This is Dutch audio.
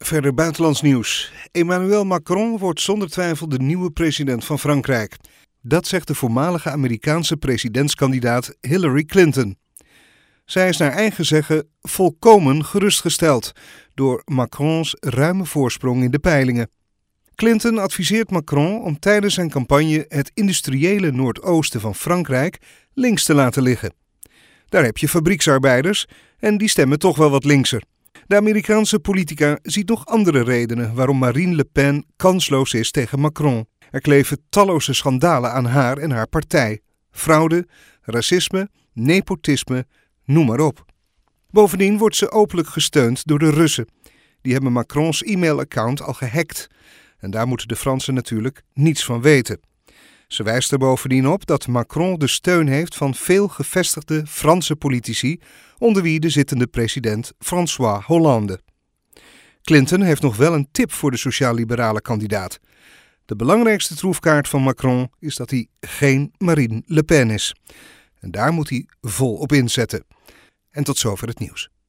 Verder buitenlands nieuws. Emmanuel Macron wordt zonder twijfel de nieuwe president van Frankrijk. Dat zegt de voormalige Amerikaanse presidentskandidaat Hillary Clinton. Zij is naar eigen zeggen volkomen gerustgesteld door Macrons ruime voorsprong in de peilingen. Clinton adviseert Macron om tijdens zijn campagne het industriële noordoosten van Frankrijk links te laten liggen. Daar heb je fabrieksarbeiders en die stemmen toch wel wat linkser. De Amerikaanse politica ziet nog andere redenen waarom Marine Le Pen kansloos is tegen Macron. Er kleven talloze schandalen aan haar en haar partij. Fraude, racisme, nepotisme, noem maar op. Bovendien wordt ze openlijk gesteund door de Russen. Die hebben Macrons e-mailaccount al gehackt. En daar moeten de Fransen natuurlijk niets van weten. Ze wijst er bovendien op dat Macron de steun heeft van veel gevestigde Franse politici, onder wie de zittende president François Hollande. Clinton heeft nog wel een tip voor de sociaal-liberale kandidaat. De belangrijkste troefkaart van Macron is dat hij geen Marine Le Pen is. En daar moet hij vol op inzetten. En tot zover het nieuws.